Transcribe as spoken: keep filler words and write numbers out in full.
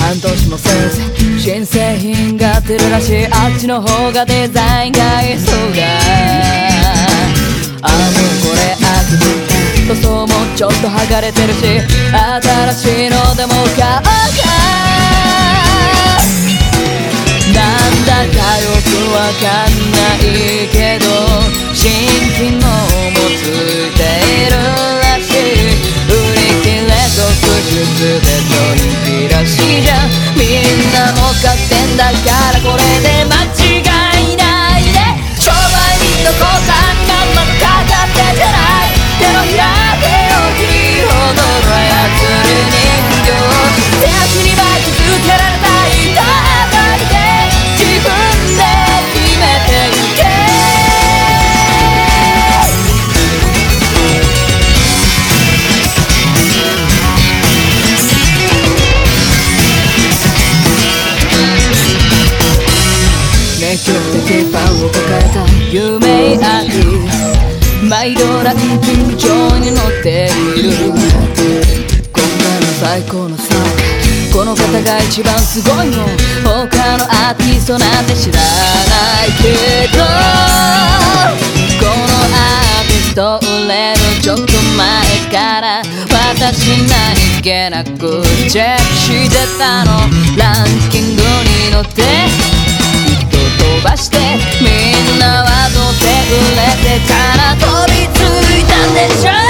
半年もせず新製品が出るらしい。あっちの方がデザインがいいそうだ。ああもうこれ飽きてた。塗装もちょっと剥がれてるし、新しいのでも買おうか。なんだかよくわかんないけど新機能もついているらしい。売り切れ続出で人気らしいじゃん。みんなも買ってんだからこれで間違いないね。商売人の子さんがまだかかってじゃない。手のひらで大きいほどの操り人形。手足に巻きつけられた板あたりで自分で決めてゆけ。熱狂的ファンを抱えた有名アーティスト、毎度ランキング上位に乗っている。今回の最高のさ、この方が一番すごいの。他のアーティストなんて知らないけど、このアーティスト売れるちょっと前から私何気なくチェックしてたの。ランキングに乗って飛ばして、みんなはどうせ売れてから飛びついたんでしょ。